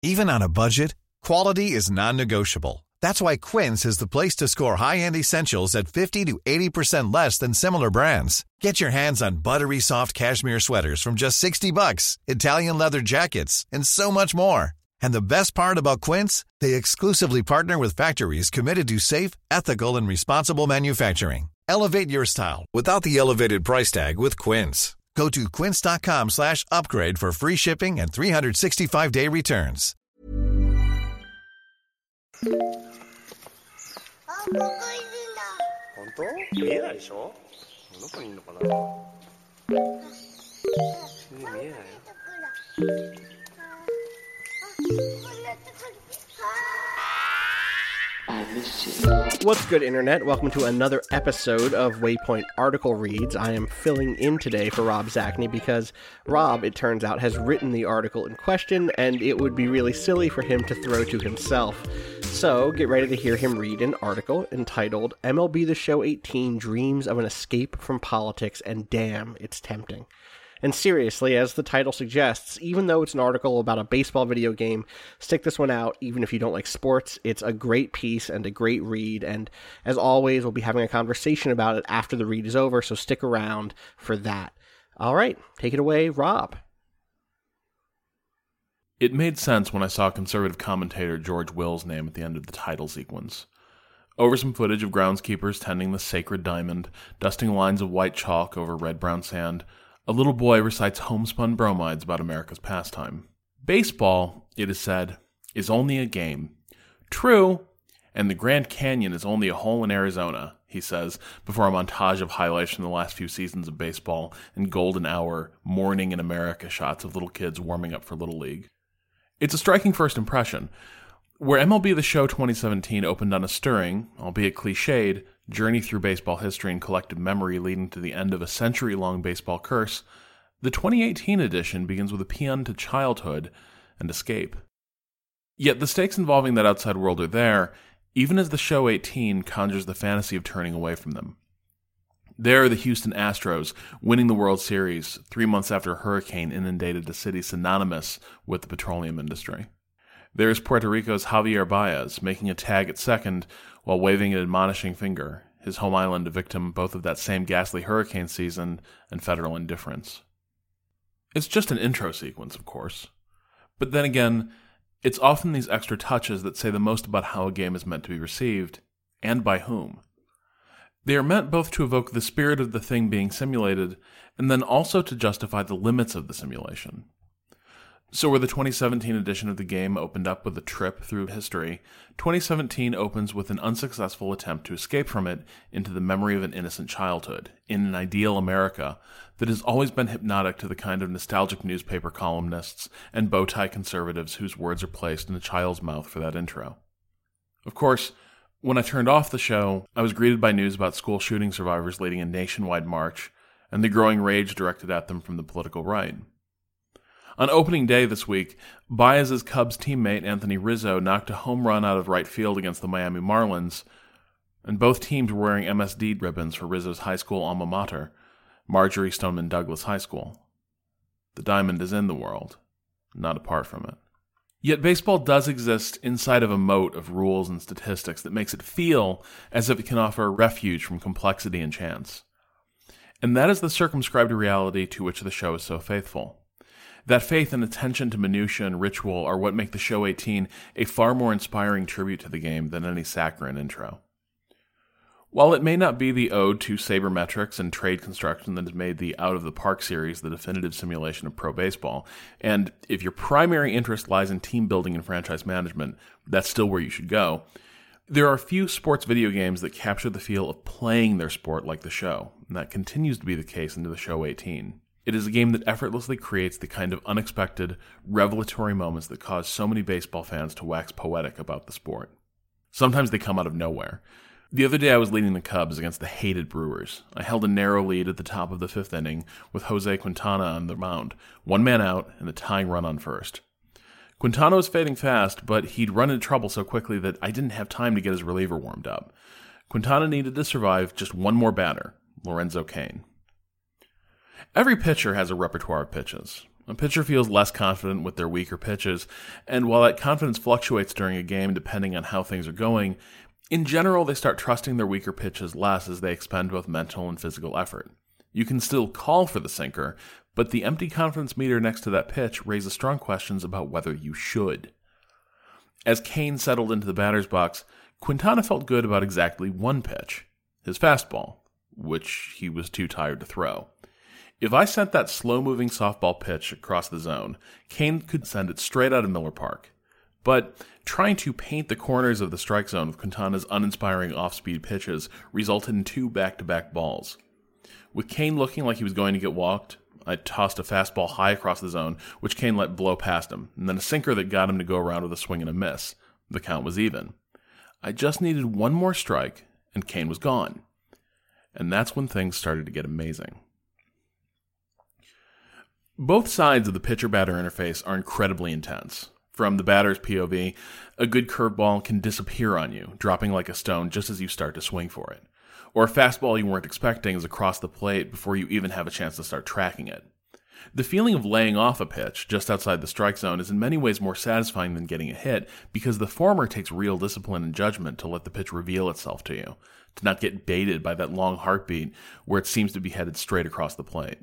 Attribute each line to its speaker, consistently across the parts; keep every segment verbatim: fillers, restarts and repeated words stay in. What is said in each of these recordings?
Speaker 1: Even on a budget, quality is non-negotiable. That's why Quince is the place to score high-end essentials at fifty to eighty percent less than similar brands. Get your hands on buttery soft cashmere sweaters from just sixty bucks, Italian leather jackets, and so much more. And the best part about Quince, they exclusively partner with factories committed to safe, ethical, and responsible manufacturing. Elevate your style without the elevated price tag with Quince. Go to quince.com slash upgrade for free shipping and three sixty-five day returns.
Speaker 2: あ、ここいるんだ。本当？見えないでしょ？どこにいるのかな？見えないよ。あ、こんなとこに。
Speaker 3: What's good, Internet? Welcome to another episode of Waypoint Article Reads. I am filling in today for Rob Zacny because Rob, it turns out, has written the article in question, and it would be really silly for him to throw to himself. So, get ready to hear him read an article entitled M L B The Show eighteen Dreams of an Escape from Politics, and damn, it's tempting. And seriously, as the title suggests, even though it's an article about a baseball video game, stick this one out, even if you don't like sports. It's a great piece and a great read, and as always, we'll be having a conversation about it after the read is over, so stick around for that. All right, take it away, Rob.
Speaker 4: It made sense when I saw conservative commentator George Will's name at the end of the title sequence. Over some footage of groundskeepers tending the sacred diamond, dusting lines of white chalk over red-brown sand, a little boy recites homespun bromides about America's pastime. Baseball, it is said, is only a game. True, and the Grand Canyon is only a hole in Arizona, he says, before a montage of highlights from the last few seasons of baseball and golden hour, morning in America shots of little kids warming up for Little League. It's a striking first impression. Where M L B The Show twenty seventeen opened on a stirring, albeit cliched, journey through baseball history and collective memory leading to the end of a century-long baseball curse, the twenty eighteen edition begins with a paean to childhood and escape. Yet the stakes involving that outside world are there, even as The Show eighteen conjures the fantasy of turning away from them. There are the Houston Astros winning the World Series three months after a hurricane inundated a city synonymous with the petroleum industry. There's Puerto Rico's Javier Baez making a tag at second while waving an admonishing finger, his home island a victim both of that same ghastly hurricane season and federal indifference. It's just an intro sequence, of course. But then again, it's often these extra touches that say the most about how a game is meant to be received, and by whom. They are meant both to evoke the spirit of the thing being simulated, and then also to justify the limits of the simulation. So where the twenty seventeen edition of the game opened up with a trip through history, twenty seventeen opens with an unsuccessful attempt to escape from it into the memory of an innocent childhood, in an ideal America that has always been hypnotic to the kind of nostalgic newspaper columnists and bow-tie conservatives whose words are placed in a child's mouth for that intro. Of course, when I turned off the show, I was greeted by news about school shooting survivors leading a nationwide march, and the growing rage directed at them from the political right. On opening day this week, Baez's Cubs teammate Anthony Rizzo knocked a home run out of right field against the Miami Marlins, and both teams were wearing M S D ribbons for Rizzo's high school alma mater, Marjorie Stoneman Douglas High School. The diamond is in the world, not apart from it. Yet baseball does exist inside of a moat of rules and statistics that makes it feel as if it can offer refuge from complexity and chance. And that is the circumscribed reality to which the show is so faithful. That faith and attention to minutiae and ritual are what make The Show eighteen a far more inspiring tribute to the game than any saccharine intro. While it may not be the ode to sabermetrics and trade construction that has made the Out of the Park series the definitive simulation of pro baseball, and if your primary interest lies in team building and franchise management, that's still where you should go, there are few sports video games that capture the feel of playing their sport like The Show, and that continues to be the case into The Show eighteen. It is a game that effortlessly creates the kind of unexpected, revelatory moments that cause so many baseball fans to wax poetic about the sport. Sometimes they come out of nowhere. The other day I was leading the Cubs against the hated Brewers. I held a narrow lead at the top of the fifth inning with Jose Quintana on the mound, one man out and the tying run on first. Quintana was fading fast, but he'd run into trouble so quickly that I didn't have time to get his reliever warmed up. Quintana needed to survive just one more batter, Lorenzo Cain. Every pitcher has a repertoire of pitches. A pitcher feels less confident with their weaker pitches, and while that confidence fluctuates during a game depending on how things are going, in general they start trusting their weaker pitches less as they expend both mental and physical effort. You can still call for the sinker, but the empty confidence meter next to that pitch raises strong questions about whether you should. As Cain settled into the batter's box, Quintana felt good about exactly one pitch, his fastball, which he was too tired to throw. If I sent that slow-moving softball pitch across the zone, Cain could send it straight out of Miller Park. But trying to paint the corners of the strike zone with Quintana's uninspiring off-speed pitches resulted in two back-to-back balls. With Cain looking like he was going to get walked, I tossed a fastball high across the zone, which Cain let blow past him, and then a sinker that got him to go around with a swing and a miss. The count was even. I just needed one more strike, and Cain was gone. And that's when things started to get amazing. Both sides of the pitcher-batter interface are incredibly intense. From the batter's P O V, a good curveball can disappear on you, dropping like a stone just as you start to swing for it. Or a fastball you weren't expecting is across the plate before you even have a chance to start tracking it. The feeling of laying off a pitch just outside the strike zone is in many ways more satisfying than getting a hit, because the former takes real discipline and judgment to let the pitch reveal itself to you, to not get baited by that long heartbeat where it seems to be headed straight across the plate.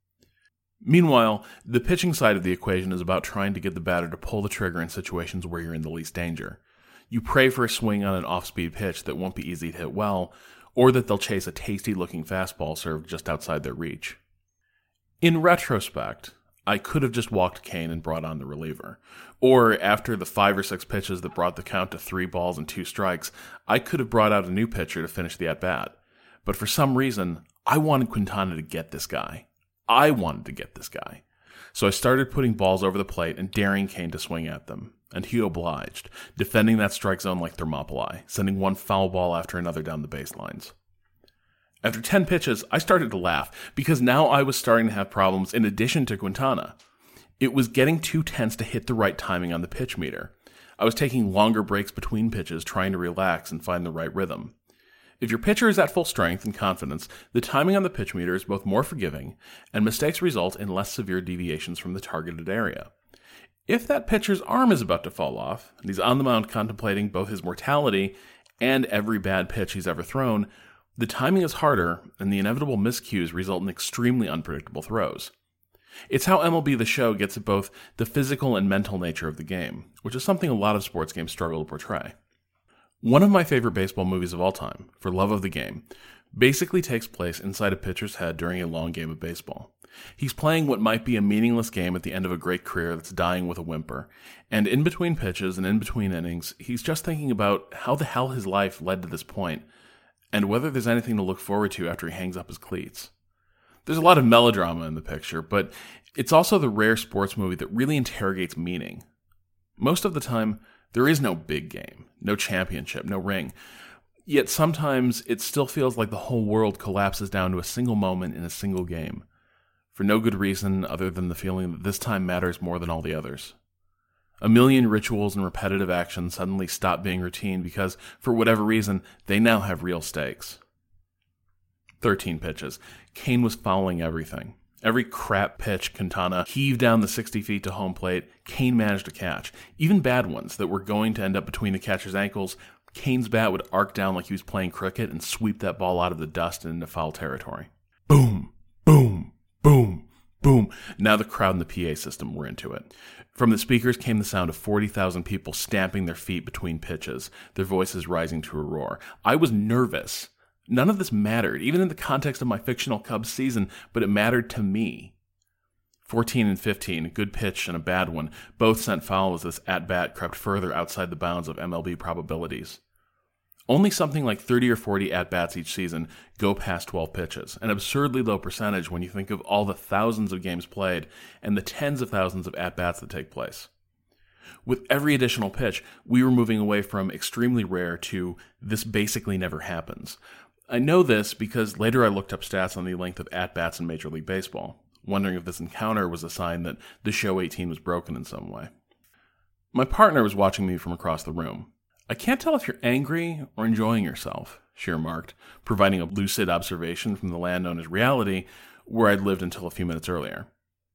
Speaker 4: Meanwhile, the pitching side of the equation is about trying to get the batter to pull the trigger in situations where you're in the least danger. You pray for a swing on an off-speed pitch that won't be easy to hit well, or that they'll chase a tasty-looking fastball served just outside their reach. In retrospect, I could have just walked Cain and brought on the reliever. Or, after the five or six pitches that brought the count to three balls and two strikes, I could have brought out a new pitcher to finish the at-bat. But for some reason, I wanted Quintana to get this guy. I wanted to get this guy. So I started putting balls over the plate and daring Cain to swing at them. And he obliged, defending that strike zone like Thermopylae, sending one foul ball after another down the baselines. After ten pitches, I started to laugh, because now I was starting to have problems in addition to Quintana. It was getting too tense to hit the right timing on the pitch meter. I was taking longer breaks between pitches, trying to relax and find the right rhythm. If your pitcher is at full strength and confidence, the timing on the pitch meter is both more forgiving, and mistakes result in less severe deviations from the targeted area. If that pitcher's arm is about to fall off, and he's on the mound contemplating both his mortality and every bad pitch he's ever thrown, the timing is harder, and the inevitable miscues result in extremely unpredictable throws. It's how M L B The Show gets at both the physical and mental nature of the game, which is something a lot of sports games struggle to portray. One of my favorite baseball movies of all time, For Love of the Game, basically takes place inside a pitcher's head during a long game of baseball. He's playing what might be a meaningless game at the end of a great career that's dying with a whimper, and in between pitches and in between innings, he's just thinking about how the hell his life led to this point, and whether there's anything to look forward to after he hangs up his cleats. There's a lot of melodrama in the picture, but it's also the rare sports movie that really interrogates meaning. Most of the time, there is no big game, no championship, no ring. Yet sometimes it still feels like the whole world collapses down to a single moment in a single game, for no good reason other than the feeling that this time matters more than all the others. A million rituals and repetitive actions suddenly stop being routine because, for whatever reason, they now have real stakes. Thirteen pitches. Cain was fouling everything. Every crap pitch Quintana heaved down the sixty feet to home plate, Cain managed to catch. Even bad ones that were going to end up between the catcher's ankles, Cain's bat would arc down like he was playing cricket and sweep that ball out of the dust and into foul territory. Boom! Boom! Boom! Boom! Now the crowd and the P A system were into it. From the speakers came the sound of forty thousand people stamping their feet between pitches, their voices rising to a roar. I was nervous. None of this mattered, even in the context of my fictional Cubs season, but it mattered to me. fourteen and fifteen, a good pitch and a bad one, both sent foul as this at-bat crept further outside the bounds of M L B probabilities. Only something like thirty or forty at-bats each season go past twelve pitches, an absurdly low percentage when you think of all the thousands of games played and the tens of thousands of at-bats that take place. With every additional pitch, we were moving away from extremely rare to this basically never happens. I know this because later I looked up stats on the length of at-bats in Major League Baseball, wondering if this encounter was a sign that the show eighteen was broken in some way. My partner was watching me from across the room. "I can't tell if you're angry or enjoying yourself," she remarked, providing a lucid observation from the land known as reality, where I'd lived until a few minutes earlier.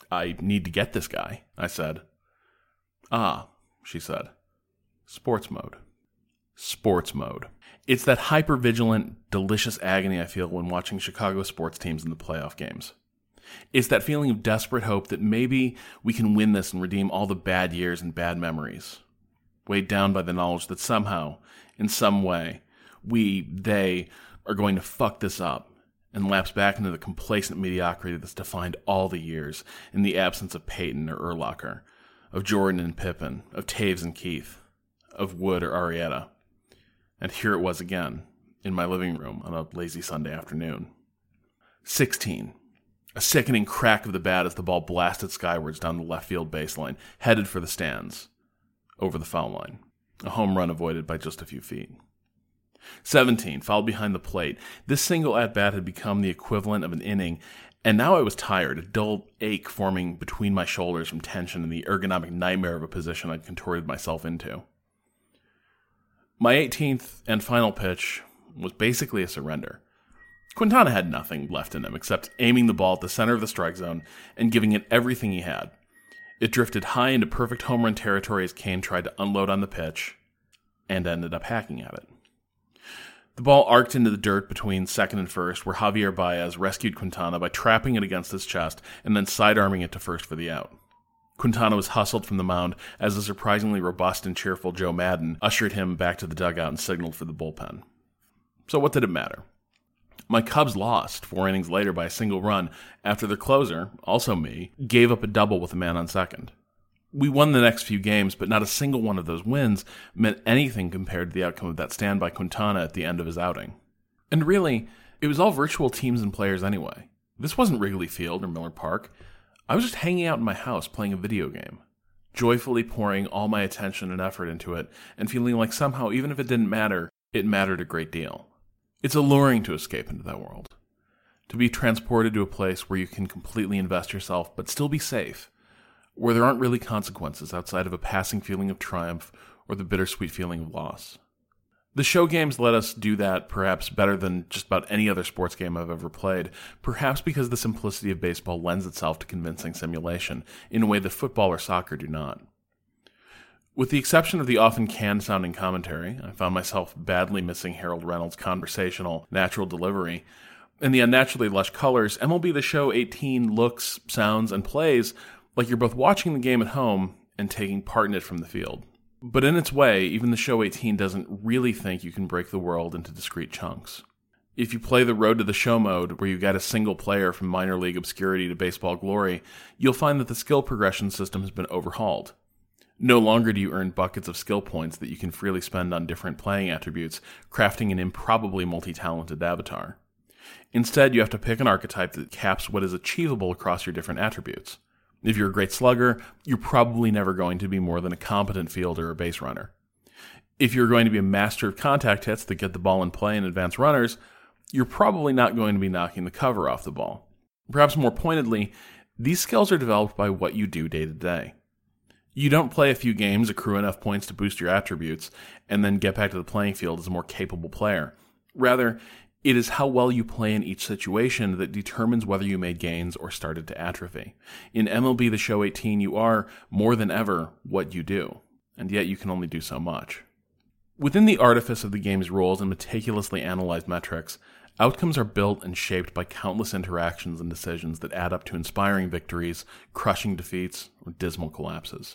Speaker 4: I need to get this guy, I said. Ah, she said. Sports mode. Sports mode. It's that hyper-vigilant, delicious agony I feel when watching Chicago sports teams in the playoff games. It's that feeling of desperate hope that maybe we can win this and redeem all the bad years and bad memories. Weighed down by the knowledge that somehow, in some way, we, they, are going to fuck this up and lapse back into the complacent mediocrity that's defined all the years in the absence of Peyton or Urlacher, of Jordan and Pippen, of Taves and Keith, of Wood or Arrieta. And here it was again, in my living room on a lazy Sunday afternoon. sixteen. A sickening crack of the bat as the ball blasted skywards down the left field baseline, headed for the stands, over the foul line. A home run avoided by just a few feet. seventeen, fouled behind the plate. This single at-bat had become the equivalent of an inning, and now I was tired, a dull ache forming between my shoulders from tension and the ergonomic nightmare of a position I'd contorted myself into. My eighteenth and final pitch was basically a surrender. Quintana had nothing left in him except aiming the ball at the center of the strike zone and giving it everything he had. It drifted high into perfect home run territory as Kane tried to unload on the pitch and ended up hacking at it. The ball arced into the dirt between second and first, where Javier Baez rescued Quintana by trapping it against his chest and then sidearming it to first for the out. Quintana was hustled from the mound as a surprisingly robust and cheerful Joe Madden ushered him back to the dugout and signaled for the bullpen. So what did it matter? My Cubs lost four innings later by a single run after their closer, also me, gave up a double with a man on second. We won the next few games, but not a single one of those wins meant anything compared to the outcome of that stand by Quintana at the end of his outing. And really, it was all virtual teams and players anyway. This wasn't Wrigley Field or Miller Park. I was just hanging out in my house playing a video game, joyfully pouring all my attention and effort into it, and feeling like somehow, even if it didn't matter, it mattered a great deal. It's alluring to escape into that world, to be transported to a place where you can completely invest yourself but still be safe, where there aren't really consequences outside of a passing feeling of triumph or the bittersweet feeling of loss. The show games let us do that perhaps better than just about any other sports game I've ever played, perhaps because the simplicity of baseball lends itself to convincing simulation in a way that football or soccer do not. With the exception of the often canned-sounding commentary, I found myself badly missing Harold Reynolds' conversational, natural delivery. In the unnaturally lush colors, M L B The Show eighteen looks, sounds, and plays like you're both watching the game at home and taking part in it from the field. But in its way, even The Show eighteen doesn't really think you can break the world into discrete chunks. If you play the Road to the Show mode, where you get a single player from minor league obscurity to baseball glory, you'll find that the skill progression system has been overhauled. No longer do you earn buckets of skill points that you can freely spend on different playing attributes, crafting an improbably multi-talented avatar. Instead, you have to pick an archetype that caps what is achievable across your different attributes. If you're a great slugger, you're probably never going to be more than a competent fielder or base runner. If you're going to be a master of contact hits that get the ball in play and advance runners, you're probably not going to be knocking the cover off the ball. Perhaps more pointedly, these skills are developed by what you do day to day. You don't play a few games, accrue enough points to boost your attributes, and then get back to the playing field as a more capable player. Rather, it is how well you play in each situation that determines whether you made gains or started to atrophy. In M L B The Show eighteen, you are, more than ever, what you do, and yet you can only do so much. Within the artifice of the game's rules and meticulously analyzed metrics, outcomes are built and shaped by countless interactions and decisions that add up to inspiring victories, crushing defeats, or dismal collapses.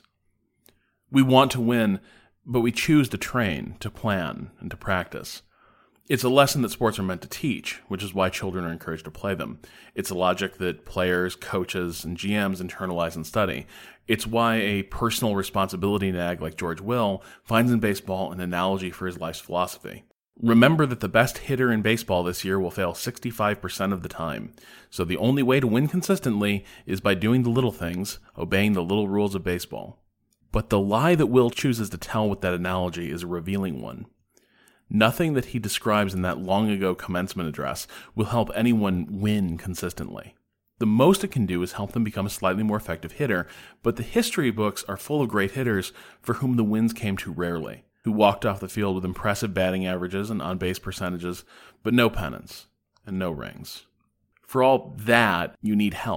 Speaker 4: We want to win, but we choose to train, to plan, and to practice. It's a lesson that sports are meant to teach, which is why children are encouraged to play them. It's a logic that players, coaches, and G Ms internalize and study. It's why a personal responsibility nag like George Will finds in baseball an analogy for his life's philosophy. Remember that the best hitter in baseball this year will fail sixty-five percent of the time, so the only way to win consistently is by doing the little things, obeying the little rules of baseball. But the lie that Will chooses to tell with that analogy is a revealing one. Nothing that he describes in that long-ago commencement address will help anyone win consistently. The most it can do is help them become a slightly more effective hitter, but the history books are full of great hitters for whom the wins came too rarely, who walked off the field with impressive batting averages and on-base percentages, but no pennants and no rings. For all that, you need help.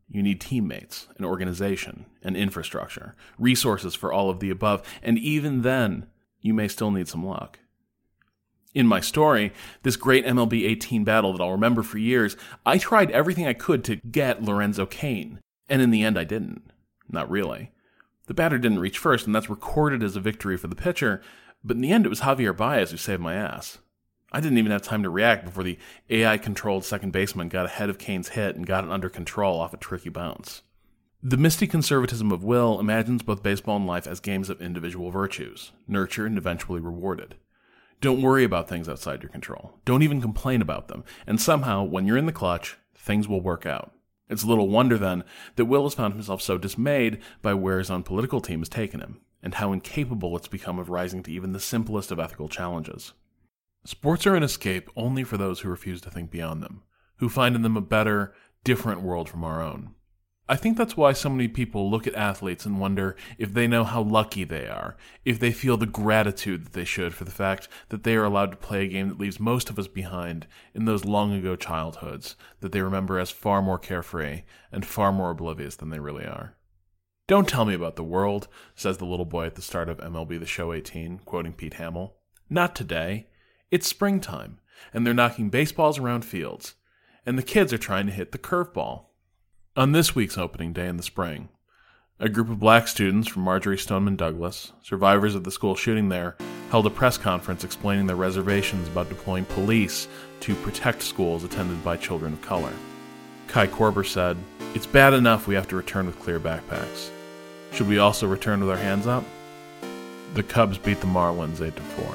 Speaker 4: You need teammates, an organization, an infrastructure, resources for all of the above, and even then, you may still need some luck. In my story, this great M L B eighteen battle that I'll remember for years, I tried everything I could to get Lorenzo Cain, and in the end I didn't. Not really. The batter didn't reach first, and that's recorded as a victory for the pitcher, but in the end it was Javier Baez who saved my ass. I didn't even have time to react before the A I-controlled second baseman got ahead of Cain's hit and got it under control off a tricky bounce. The misty conservatism of Will imagines both baseball and life as games of individual virtues, nurtured and eventually rewarded. Don't worry about things outside your control. Don't even complain about them. And somehow, when you're in the clutch, things will work out. It's little wonder, then, that Will has found himself so dismayed by where his own political team has taken him, and how incapable it's become of rising to even the simplest of ethical challenges. Sports are an escape only for those who refuse to think beyond them, who find in them a better, different world from our own. I think that's why so many people look at athletes and wonder if they know how lucky they are, if they feel the gratitude that they should for the fact that they are allowed to play a game that leaves most of us behind in those long-ago childhoods that they remember as far more carefree and far more oblivious than they really are. "Don't tell me about the world," says the little boy at the start of M L B The Show eighteen, quoting Pete Hamill. "Not today. It's springtime, and they're knocking baseballs around fields, and the kids are trying to hit the curveball." On this week's opening day in the spring, a group of black students from Marjory Stoneman Douglas, survivors of the school shooting there, held a press conference explaining their reservations about deploying police to protect schools attended by children of color. Kai Korber said, "It's bad enough we have to return with clear backpacks. Should we also return with our hands up?" The Cubs beat the Marlins eight to four.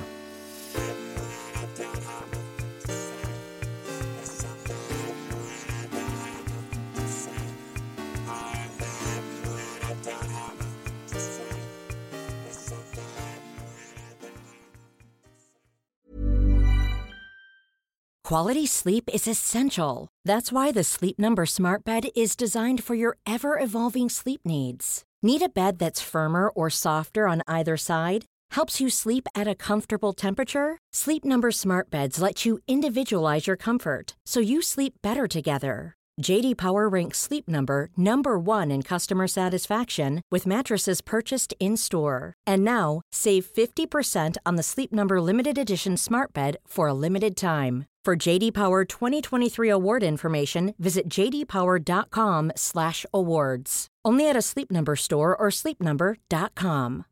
Speaker 5: Quality sleep is essential. That's why the Sleep Number Smart Bed is designed for your ever-evolving sleep needs. Need a bed that's firmer or softer on either side? Helps you sleep at a comfortable temperature? Sleep Number Smart Beds let you individualize your comfort, so you sleep better together. J D Power ranks Sleep Number number one in customer satisfaction with mattresses purchased in-store. And now, save fifty percent on the Sleep Number Limited Edition Smart Bed for a limited time. For J D Power twenty twenty-three award information, visit j d power dot com slash awards. Only at a Sleep Number store or sleep number dot com.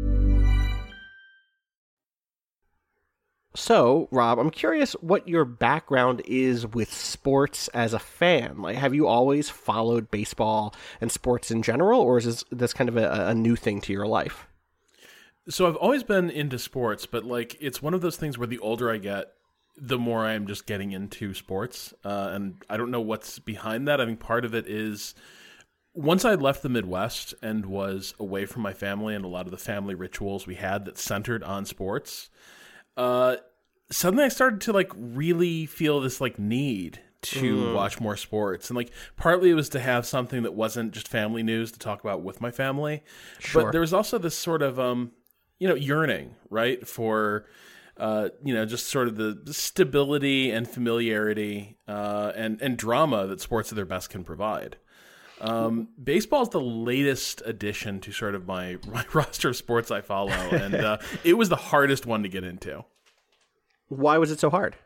Speaker 3: So, Rob, I'm curious what your background is with sports as a fan. Like, have you always followed baseball and sports in general, or is this, this kind of a, a new thing to your life?
Speaker 4: So I've always been into sports, but like it's one of those things where the older I get, the more I'm just getting into sports. Uh, and I don't know what's behind that. I think part of it is once I left the Midwest and was away from my family and a lot of the family rituals we had that centered on sports, uh, suddenly I started to like really feel this like need to mm. watch more sports. And like partly it was to have something that wasn't just family news to talk about with my family. Sure. But there was also this sort of, um, you know, yearning, right, for Uh, you know, just sort of the stability and familiarity uh, and, and drama that sports at their best can provide. Um, baseball is the latest addition to sort of my, my roster of sports I follow, and uh, it was the hardest one to get into.
Speaker 3: Why was it so hard?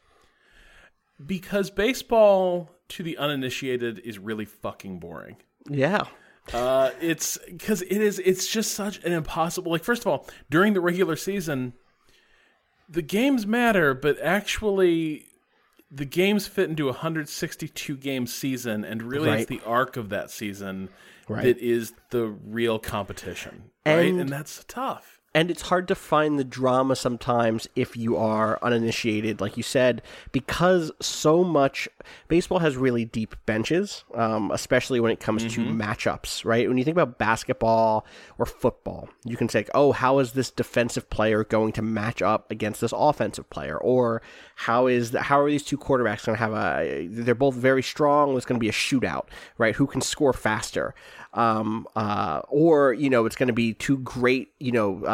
Speaker 4: Because baseball, to the uninitiated, is really fucking boring.
Speaker 3: Yeah.
Speaker 4: Uh, it's because it is, it's just such an impossible, like, first of all, during the regular season, the games matter, but actually the games fit into a one hundred sixty-two game season, and really right. it's the arc of that season right. that is the real competition, right? And, and that's tough.
Speaker 3: And it's hard to find the drama sometimes if you are uninitiated, like you said, because so much baseball has really deep benches, um, especially when it comes mm-hmm. to matchups, right? When you think about basketball or football, you can say, oh, how is this defensive player going to match up against this offensive player? Or how is the, how are these two quarterbacks going to have a, they're both very strong, it's going to be a shootout, right? Who can score faster? Um, uh, or, you know, it's going to be two great, you know, uh,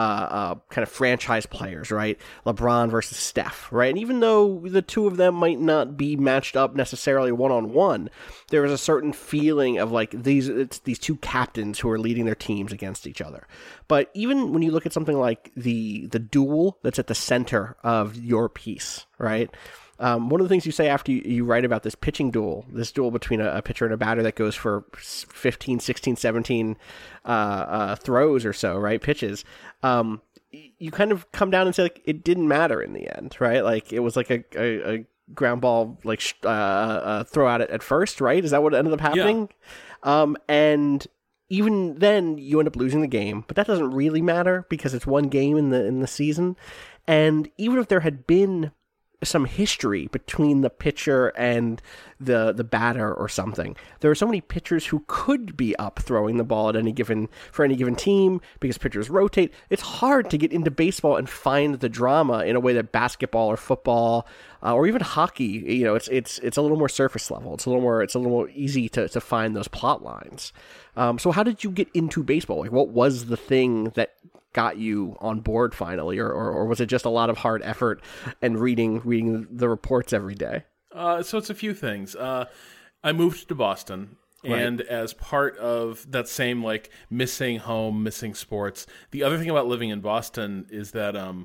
Speaker 3: uh, kind of franchise players, right? LeBron versus Steph, right? And even though the two of them might not be matched up necessarily one-on-one, there is a certain feeling of like these it's these two captains who are leading their teams against each other. But even when you look at something like the the duel that's at the center of your piece, right? Um, one of the things you say after you, you write about this pitching duel, this duel between a, a pitcher and a batter that goes for fifteen, sixteen, seventeen uh, uh, throws or so, right, pitches, um, you kind of come down and say, like, it didn't matter in the end, right? Like, it was like a, a, a ground ball, like, uh, uh, throw out at, at first, right? Is that what ended up happening? Yeah. Um, and even then, you end up losing the game, but that doesn't really matter because it's one game in the in the season. And even if there had been some history between the pitcher and the the batter or something, there are so many pitchers who could be up throwing the ball at any given for any given team because pitchers rotate. It's hard to get into baseball and find the drama in a way that basketball or football uh, or even hockey, you know, it's it's it's a little more surface level. It's a little more it's a little more easy to to find those plot lines. Um, so how did you get into baseball? Like, what was the thing that got you on board finally, or, or or was it just a lot of hard effort and reading reading the reports every day?
Speaker 4: Uh, so it's a few things. Uh, I moved to Boston, right. And as part of that same like missing home, missing sports, the other thing about living in Boston is that um,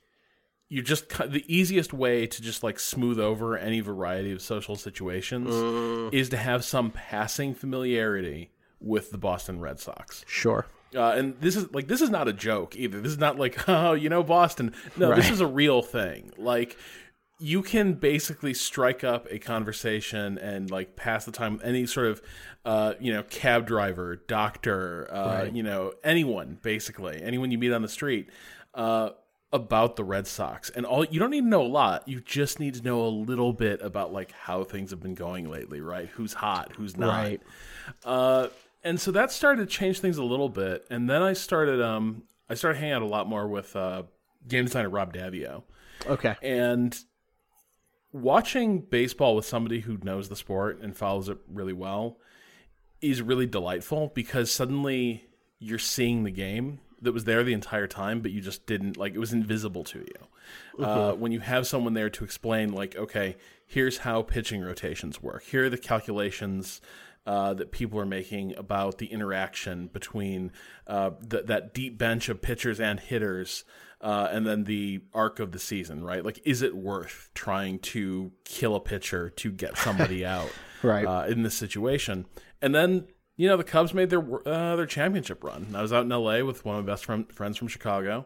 Speaker 4: you just the easiest way to just like smooth over any variety of social situations mm. is to have some passing familiarity with the Boston Red Sox.
Speaker 3: Sure.
Speaker 4: Uh, and this is like this is not a joke either. This is not like, oh, you know, Boston. No, right. This is a real thing. Like, you can basically strike up a conversation and like pass the time with any sort of, uh, you know, cab driver, doctor, uh, right. you know, anyone basically, anyone you meet on the street, uh, about the Red Sox. And all you don't need to know a lot. You just need to know a little bit about like how things have been going lately, right? Who's hot, who's not.
Speaker 3: Right.
Speaker 4: Uh, And so that started to change things a little bit, and then I started um I started hanging out a lot more with uh, game designer Rob Davio.
Speaker 3: Okay.
Speaker 4: And watching baseball with somebody who knows the sport and follows it really well is really delightful because suddenly you're seeing the game that was there the entire time, but you just didn't, like, it was invisible to you. Mm-hmm. Uh, when you have someone there to explain, like, okay, here's how pitching rotations work. Here are the calculations Uh, that people are making about the interaction between uh, th- that deep bench of pitchers and hitters uh, and then the arc of the season, right? Like, is it worth trying to kill a pitcher to get somebody out
Speaker 3: right.
Speaker 4: uh, in this situation? And then, you know, the Cubs made their uh, their championship run. I was out in L A with one of my best friend- friends from Chicago.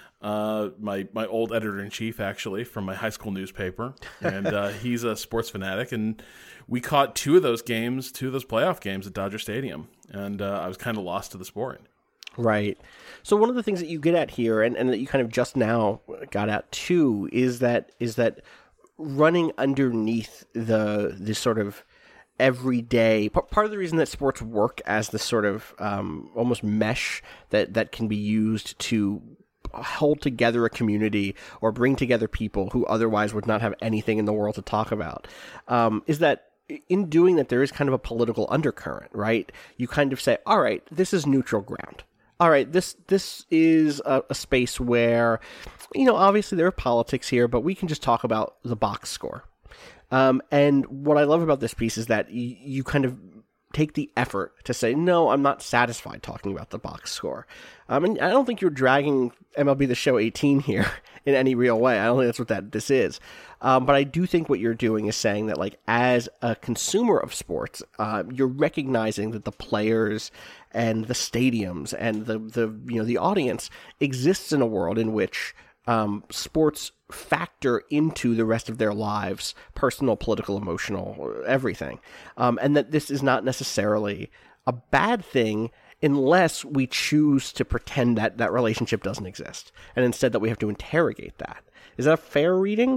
Speaker 4: Uh, my, my old editor-in-chief, actually, from my high school newspaper. And uh, he's a sports fanatic. And we caught two of those games, two of those playoff games at Dodger Stadium. And uh, I was kind of lost to the sport.
Speaker 3: Right. So one of the things that you get at here, and, and that you kind of just now got at too, is that is that running underneath the this sort of everyday part of the reason that sports work as this sort of um, almost mesh that, that can be used to hold together a community or bring together people who otherwise would not have anything in the world to talk about, um, is that in doing that, there is kind of a political undercurrent, right? You kind of say, all right, this is neutral ground. All right, this this is a, a space where, you know, obviously there are politics here, but we can just talk about the box score. Um, and what I love about this piece is that y- you kind of take the effort to say, no, I'm not satisfied talking about the box score. Um, and I don't think you're dragging M L B The Show eighteen here in any real way. I don't think that's what that this is. Um, but I do think what you're doing is saying that, like, as a consumer of sports, uh, you're recognizing that the players and the stadiums and the, the you know the audience exists in a world in which um, sports factor into the rest of their lives, personal, political, emotional, everything. Um, and that this is not necessarily a bad thing unless we choose to pretend that that relationship doesn't exist, and instead that we have to interrogate that. Is that a fair reading?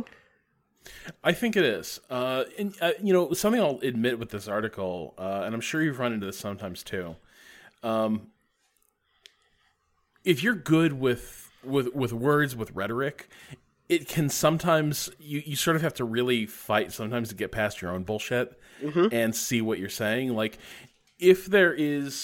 Speaker 4: I think it is. Uh, and, uh, you know, something I'll admit with this article, uh, and I'm sure you've run into this sometimes too. Um, if you're good with, with, with words, with rhetoric, it can sometimes, you, you sort of have to really fight sometimes to get past your own bullshit mm-hmm. and see what you're saying. Like, if there is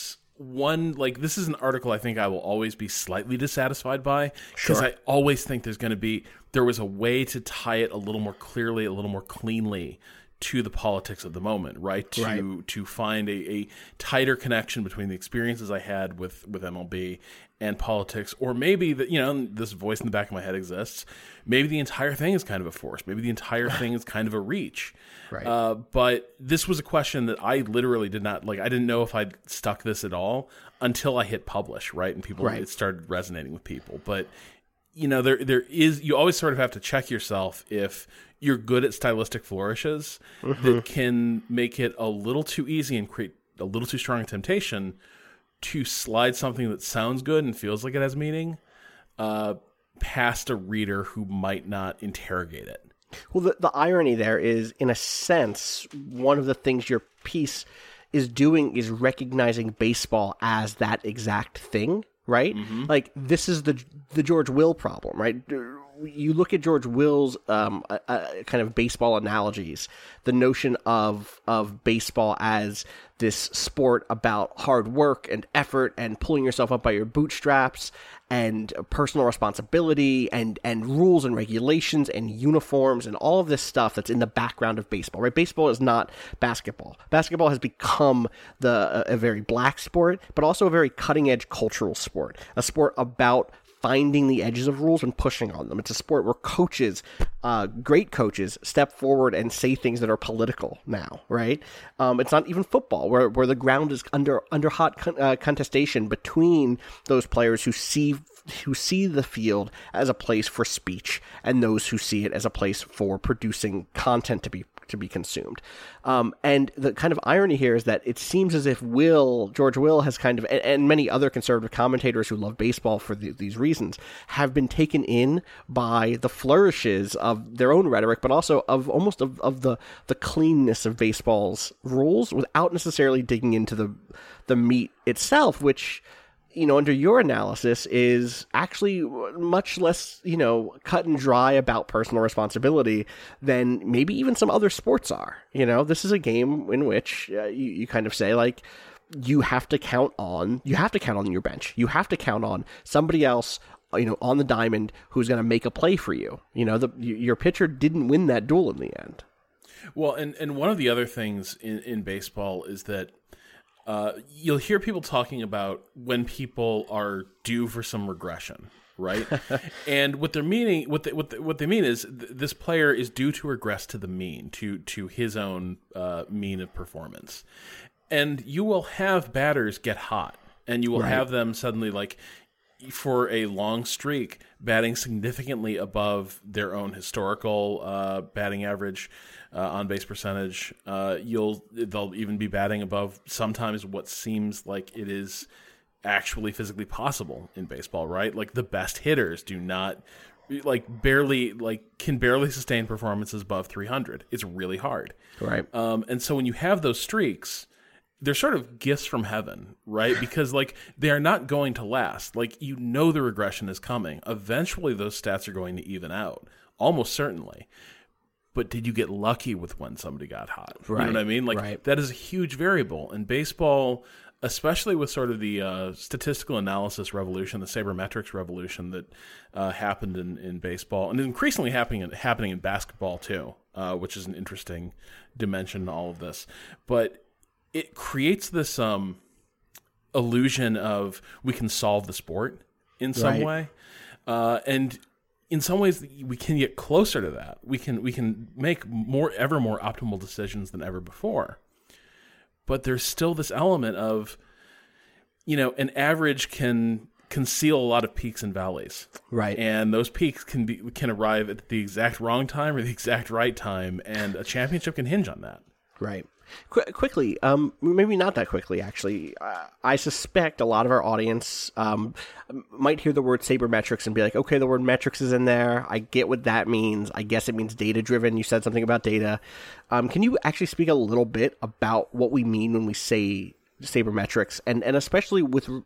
Speaker 4: one, like, this is an article I think I will always be slightly dissatisfied by, because
Speaker 3: Sure.
Speaker 4: I always think there's going to be, there was a way to tie it a little more clearly, a little more cleanly to the politics of the moment, right? To
Speaker 3: Right.
Speaker 4: to find a, a tighter connection between the experiences I had with, with M L B and politics, or maybe that, you know, this voice in the back of my head exists. Maybe the entire thing is kind of a force. Maybe the entire thing is kind of a reach.
Speaker 3: Right.
Speaker 4: Uh, but this was a question that I literally did not, like, I didn't know if I'd stuck this at all until I hit publish, right? And people,
Speaker 3: Right.
Speaker 4: it started resonating with people. But, you know, there there is, you always sort of have to check yourself if you're good at stylistic flourishes
Speaker 3: Mm-hmm.
Speaker 4: that can make it a little too easy and create a little too strong a temptation to slide something that sounds good and feels like it has meaning uh, past a reader who might not interrogate it.
Speaker 3: Well, the, the irony there is, in a sense, one of the things your piece is doing is recognizing baseball as that exact thing, right?
Speaker 4: Mm-hmm.
Speaker 3: Like, this is the the George Will problem, right? You look at George Will's um, uh, uh, kind of baseball analogies, the notion of of baseball as this sport about hard work and effort and pulling yourself up by your bootstraps and personal responsibility and, and rules and regulations and uniforms and all of this stuff that's in the background of baseball, right? Baseball is not basketball. Basketball has become the a, a very black sport, but also a very cutting-edge cultural sport, a sport about finding the edges of rules and pushing on them. It's a sport where coaches, uh, great coaches, step forward and say things that are political now, right? Um, it's not even football, where where the ground is under under hot con- uh, contestation between those players who see who see the field as a place for speech and those who see it as a place for producing content to be to be consumed. Um, and the kind of irony here is that it seems as if Will, George Will has kind of, and, and many other conservative commentators who love baseball for the, these reasons, have been taken in by the flourishes of their own rhetoric, but also of almost of, of the, the cleanness of baseball's rules without necessarily digging into the, the meat itself, which, you know, under your analysis is actually much less, you know, cut and dry about personal responsibility than maybe even some other sports are. You know, this is a game in which uh, you, you kind of say, like, you have to count on, you have to count on your bench. You have to count on somebody else, you know, on the diamond who's going to make a play for you. You know, the, your pitcher didn't win that duel in the end.
Speaker 4: Well, and, and one of the other things in, in baseball is that Uh, you'll hear people talking about when people are due for some regression, right? And what they're meaning, what they, what they, what they mean is th- this player is due to regress to the mean, to to his own uh, mean of performance. And you will have batters get hot, and you will
Speaker 3: Right.
Speaker 4: have them suddenly, like, for a long streak, batting significantly above their own historical uh, batting average, uh, on base percentage. Uh, you'll they'll even be batting above sometimes what seems like it is actually physically possible in baseball, right? Like, the best hitters do not, like, barely, like, can barely sustain performances above three hundred. It's really hard.
Speaker 3: Right.
Speaker 4: Um, and so when you have those streaks, they're sort of gifts from heaven, right? Because, like, they are not going to last. Like, you know the regression is coming. Eventually, those stats are going to even out, almost certainly. But did you get lucky with when somebody got hot?
Speaker 3: Right.
Speaker 4: You know what I mean? Like,
Speaker 3: Right.
Speaker 4: that is a huge variable. In baseball, especially with sort of the uh, statistical analysis revolution, the sabermetrics revolution that uh, happened in, in baseball, and increasingly happening in, happening in basketball too, uh, which is an interesting dimension to all of this. But it creates this um, illusion of we can solve the sport in some
Speaker 3: Right.
Speaker 4: way. Uh, and in some ways, we can get closer to that. We can we can make more ever more optimal decisions than ever before. But there's still this element of, you know, an average can conceal a lot of peaks and valleys.
Speaker 3: Right.
Speaker 4: And those peaks can be can arrive at the exact wrong time or the exact right time, and a championship can hinge on that.
Speaker 3: Right. Qu- quickly, um, maybe not that quickly, actually. Uh, I suspect a lot of our audience um, might hear the word sabermetrics and be like, okay, the word metrics is in there. I get what that means. I guess it means data-driven. You said something about data. Um, can you actually speak a little bit about what we mean when we say sabermetrics, and, and especially with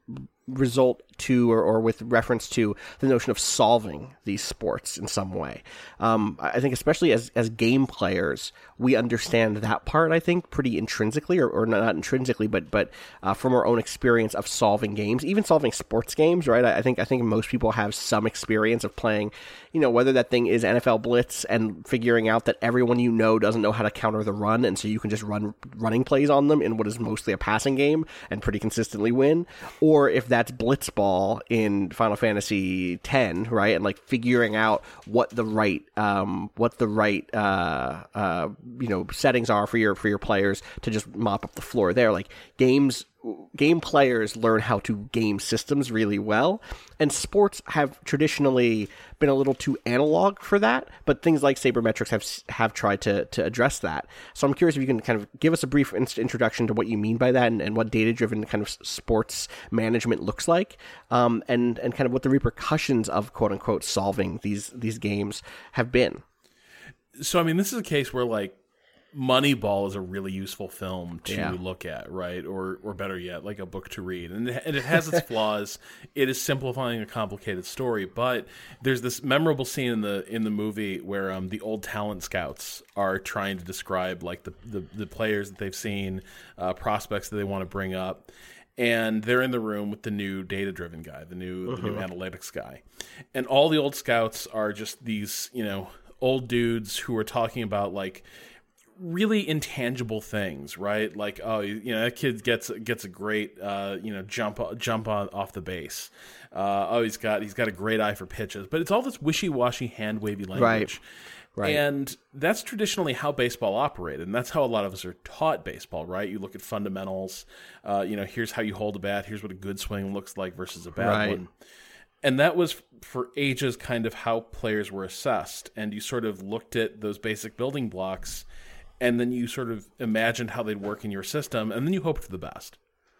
Speaker 3: result to or, or with reference to the notion of solving these sports in some way. Um, I think especially as, as game players, we understand that part, I think, pretty intrinsically, or, or not intrinsically, but but uh, from our own experience of solving games, even solving sports games, right? I, I think I think most people have some experience of playing, you know, whether that thing is N F L Blitz and figuring out that everyone you know doesn't know how to counter the run, and so you can just run running plays on them in what is mostly a passing game and pretty consistently win, or if that's Blitzball in Final Fantasy X, right? And like figuring out what the right, um, what the right, uh, uh, you know, settings are for your for your players to just mop up the floor there. Like games, game players learn how to game systems really well, and sports have traditionally been a little too analog for that. But things like sabermetrics have have tried to to address that. So I'm curious if you can kind of give us a brief in- introduction to what you mean by that, and, and what data-driven kind of sports management looks like, um, and and kind of what the repercussions of quote unquote solving these these games have been.
Speaker 4: So I mean, this is a case where like Moneyball is a really useful film to
Speaker 3: Yeah.
Speaker 4: look at, right? Or or better yet, like a book to read. And it, and it has its flaws. It is simplifying a complicated story, but there's this memorable scene in the in the movie where um, the old talent scouts are trying to describe like the, the, the players that they've seen, uh, prospects that they want to bring up. And they're in the room with the new data-driven guy, the new, uh-huh. the new analytics guy. And all the old scouts are just these, you know, old dudes who are talking about like really intangible things, right? Like, oh, you know, that kid gets gets a great, uh, you know, jump jump on off the base. Uh, oh, he's got he's got a great eye for pitches, but it's all this wishy-washy, hand wavy language,
Speaker 3: right? Right.
Speaker 4: And that's traditionally how baseball operated, and that's how a lot of us are taught baseball, right? You look at fundamentals. Uh, you know, here's how you hold a bat. Here's what a good swing looks like versus a bad
Speaker 3: right.
Speaker 4: one. And that was for ages kind of how players were assessed, and you sort of looked at those basic building blocks. And then you sort of imagined how they'd work in your system, and then you hoped for the best.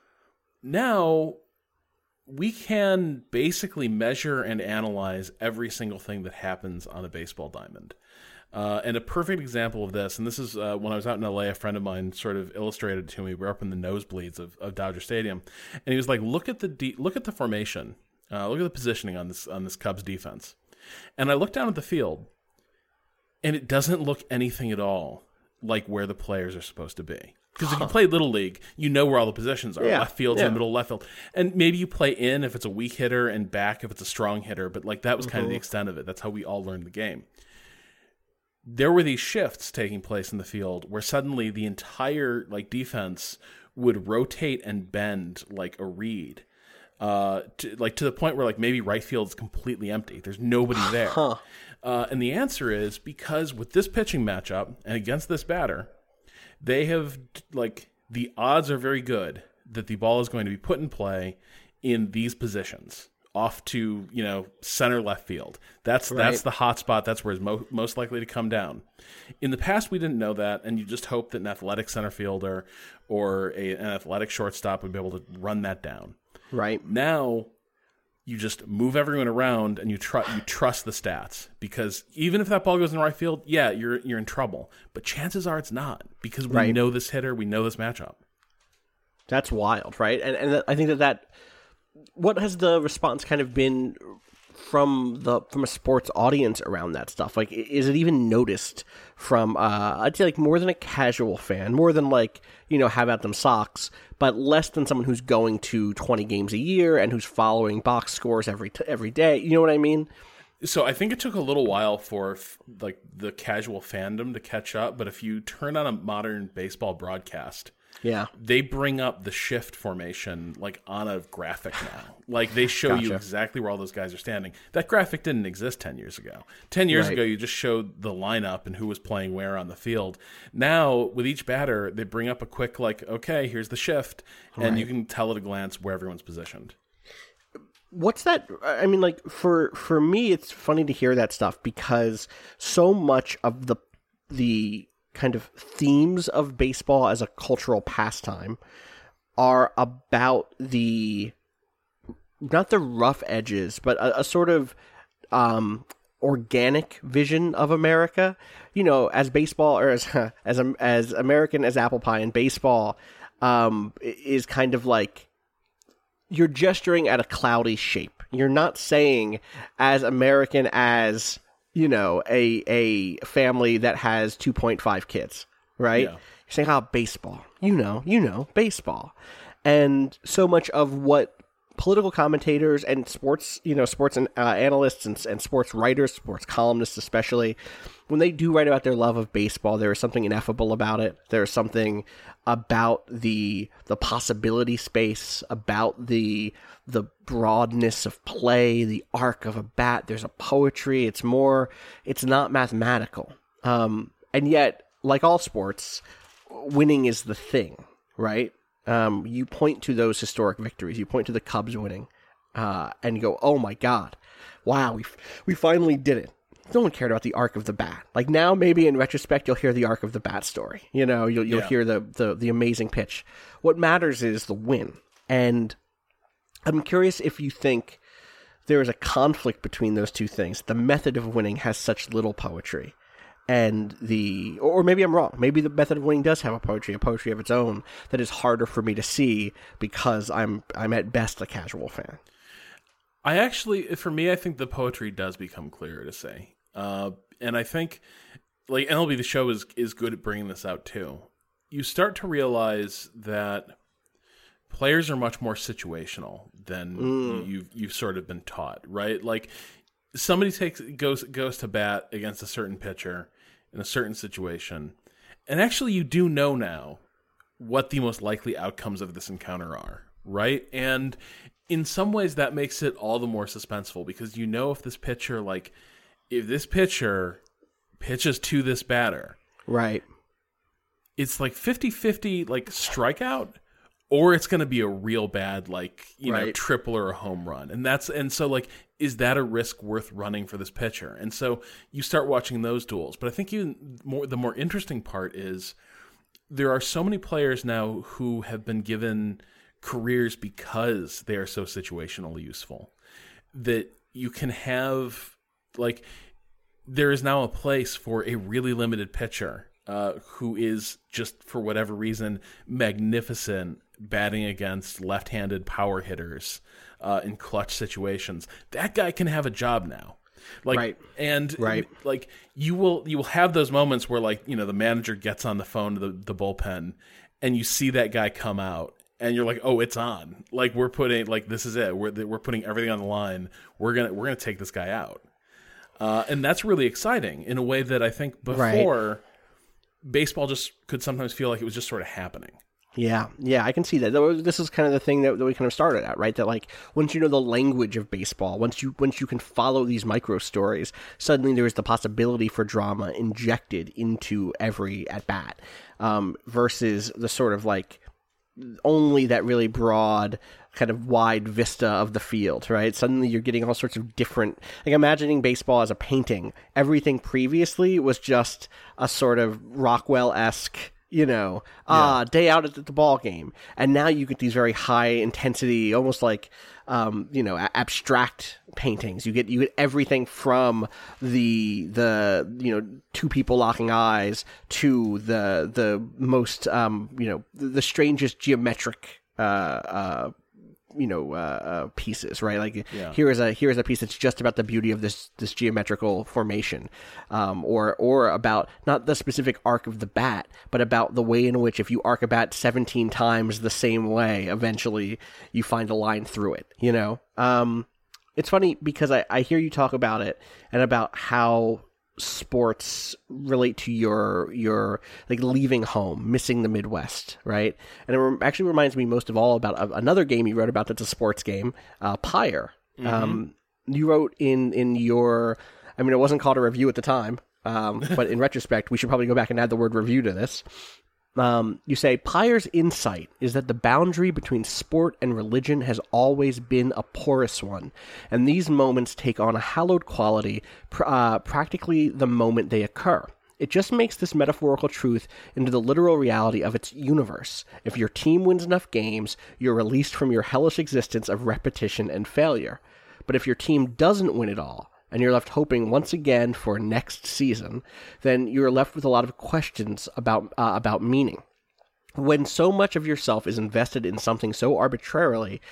Speaker 4: Now, we can basically measure and analyze every single thing that happens on a baseball diamond. Uh, and a perfect example of this, and this is uh, when I was out in L A, a friend of mine sort of illustrated it to me. We were up in the nosebleeds of, of Dodger Stadium, and he was like, "Look at the de- look at the formation, uh, look at the positioning on this on this Cubs defense." And I looked down at the field, and it doesn't look anything at all like where the players are supposed to be. Because if you play Little League, you know where all the positions are.
Speaker 3: Yeah,
Speaker 4: left field's
Speaker 3: yeah.
Speaker 4: in the middle, left field. And maybe you play in if it's a weak hitter and back if it's a strong hitter. But like that was kind mm-hmm. of the extent of it. That's how we all learned the game. There were these shifts taking place in the field where suddenly the entire like defense would rotate and bend like a reed. Uh, to, like to the point where like maybe right field is completely empty. There's nobody there. Huh. Uh, and the answer is because with this pitching matchup and against this batter, they have like the odds are very good that the ball is going to be put in play in these positions off to, you know, center left field. That's right. That's the hot spot. That's where it's mo- most likely to come down. In the past, we didn't know that, and you just hope that an athletic center fielder or a, an athletic shortstop would be able to run that down.
Speaker 3: Right.
Speaker 4: Now, you just move everyone around and you, tr- you trust the stats, because even if that ball goes in the right field, yeah, you're you're in trouble. But chances are it's not, because we
Speaker 3: right.
Speaker 4: know this hitter, we know this matchup.
Speaker 3: That's wild, right? And and I think that that what has the response kind of been from the from a sports audience around that stuff? Like, is it even noticed from uh, I'd say like more than a casual fan, more than like, you know, have at them socks, but less than someone who's going to twenty games a year and who's following box scores every t- every day. You know what I mean?
Speaker 4: So I think it took a little while for like the casual fandom to catch up, but if you turn on a modern baseball broadcast, yeah, they bring up the shift formation like on a graphic now. Like they show gotcha. you exactly where all those guys are standing. That graphic didn't exist ten years ago. ten years right. ago, you just showed the lineup and who was playing where on the field. Now, with each batter, they bring up a quick like, okay, here's the shift, and right. you can tell at a glance where everyone's positioned.
Speaker 3: What's that? I mean, like for for me, it's funny to hear that stuff because so much of the the kind of themes of baseball as a cultural pastime are about the not the rough edges, but a, a sort of um, organic vision of America. You know, as baseball or as as as American as apple pie, and baseball um, is kind of like you're gesturing at a cloudy shape. You're not saying as American as, you know, a a family that has two point five kids, right? Yeah. You're saying, oh, baseball. You know, you know, baseball. And so much of what political commentators and sports, you know, sports and, uh, analysts and, and sports writers, sports columnists especially, when they do write about their love of baseball, there is something ineffable about it. There is something about the the possibility space, about the the broadness of play, the arc of a bat. There's a poetry. It's more, it's not mathematical. Um, and yet, like all sports, winning is the thing, right? Um, you point to those historic victories. You point to the Cubs winning, uh, and you go, "Oh my God, wow, we we finally did it." No one cared about the arc of the bat. Like now, maybe in retrospect, you'll hear the arc of the bat story. You know, you'll you'll yeah. hear the, the the amazing pitch. What matters is the win. And I'm curious if you think there is a conflict between those two things. The method of winning has such little poetry. And the, or maybe I'm wrong. Maybe the method of winning does have a poetry, a poetry of its own that is harder for me to see because I'm, I'm at best a casual fan.
Speaker 4: I actually, for me, I think the poetry does become clearer to say. Uh, and I think, like, M L B The Show is, is good at bringing this out too. You start to realize that players are much more situational than mm. you've, you've sort of been taught, right? Like, somebody takes goes goes to bat against a certain pitcher in a certain situation, and actually you do know now what the most likely outcomes of this encounter are, right? And in some ways that makes it all the more suspenseful because you know if this pitcher, like, if this pitcher pitches to this batter,
Speaker 3: right,
Speaker 4: it's like fifty-fifty, like, strikeout, or it's going to be a real bad, like, you right. know, triple or a home run. And that's, and so, like, is that a risk worth running for this pitcher? And so you start watching those duels. But I think even more, the more interesting part is there are so many players now who have been given careers because they are so situationally useful that you can have, like, there is now a place for a really limited pitcher uh, who is just, for whatever reason, magnificent batting against left-handed power hitters uh, in clutch situations. That guy can have a job now. Like,
Speaker 3: right.
Speaker 4: and
Speaker 3: right.
Speaker 4: like you will, you will have those moments where, like, you know, the manager gets on the phone to the, the bullpen and you see that guy come out and you're like, oh, it's on. Like, we're putting, like, this is it. We're, we're putting everything on the line. We're going to, we're going to take this guy out. Uh, and that's really exciting in a way that I think before right. baseball just could sometimes feel like it was just sort of happening.
Speaker 3: Yeah, yeah, I can see that. This is kind of the thing that, that we kind of started at, right? That, like, once you know the language of baseball, once you once you can follow these micro stories, suddenly there is the possibility for drama injected into every at bat, um, versus the sort of, like, only that really broad kind of wide vista of the field, right? Suddenly you're getting all sorts of different, like, imagining baseball as a painting. Everything previously was just a sort of Rockwell-esque, you know, ah, yeah. day out at the ball game. And now you get these very high intensity, almost like, um, you know, a- abstract paintings. You get, you get everything from the, the, you know, two people locking eyes to the, the most, um, you know, the, the strangest geometric, uh, uh, you know, uh, uh, pieces, right? Like, yeah. here is a here is a piece that's just about the beauty of this this geometrical formation, um, or or about not the specific arc of the bat, but about the way in which if you arc a bat seventeen times the same way, eventually you find a line through it. You know, um, it's funny because I, I hear you talk about it and about how sports relate to your your like leaving home, missing the Midwest, right? And it re- actually reminds me most of all about a, another game you wrote about that's a sports game, uh, Pyre. Mm-hmm. Um, you wrote in in your, I mean, it wasn't called a review at the time, um, but in retrospect, we should probably go back and add the word review to this. Um, you say, Pyre's insight is that the boundary between sport and religion has always been a porous one, and these moments take on a hallowed quality pr- uh, practically the moment they occur. It just makes this metaphorical truth into the literal reality of its universe. If your team wins enough games, you're released from your hellish existence of repetition and failure. But if your team doesn't win it all, and you're left hoping once again for next season, then you're left with a lot of questions about uh, about meaning. When so much of yourself is invested in something so arbitrarily,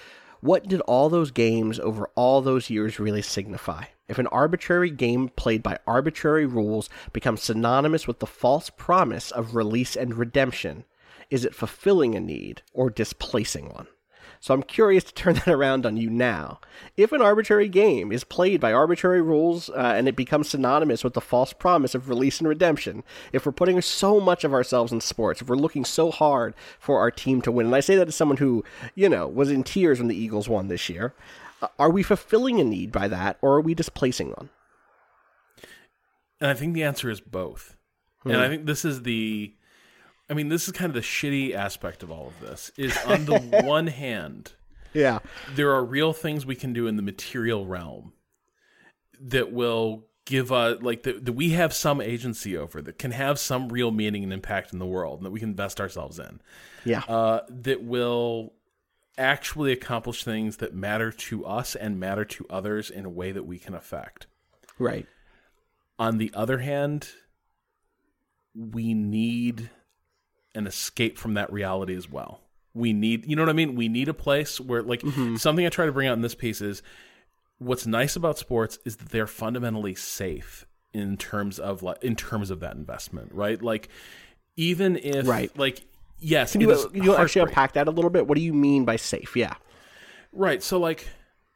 Speaker 3: What did all those games over all those years really signify? If an arbitrary game played by arbitrary rules becomes synonymous with the false promise of release and redemption, is it fulfilling a need or displacing one? So I'm curious to turn that around on you now. If an arbitrary game is played by arbitrary rules uh, and it becomes synonymous with the false promise of release and redemption, if we're putting so much of ourselves in sports, if we're looking so hard for our team to win, and I say that as someone who, you know, was in tears when the Eagles won this year, uh, are we fulfilling a need by that, or are we displacing one?
Speaker 4: And I think the answer is both. Hmm. And I think this is the... I mean, this is kind of the shitty aspect of all of this, is on the one hand,
Speaker 3: yeah,
Speaker 4: there are real things we can do in the material realm that will give us, like, that, that we have some agency over, that can have some real meaning and impact in the world, and that we can invest ourselves in.
Speaker 3: Yeah.
Speaker 4: Uh, that will actually accomplish things that matter to us and matter to others in a way that we can affect.
Speaker 3: Right.
Speaker 4: On the other hand, we need an escape from that reality as well. We need, you know what I mean? We need a place where, like, mm-hmm. something I try to bring out in this piece is what's nice about sports is that they're fundamentally safe in terms of, like, in terms of that investment, right? Like, even if,
Speaker 3: right.
Speaker 4: like, yes,
Speaker 3: can you, can you actually unpack that a little bit? What do you mean by safe? Yeah.
Speaker 4: Right. So, like,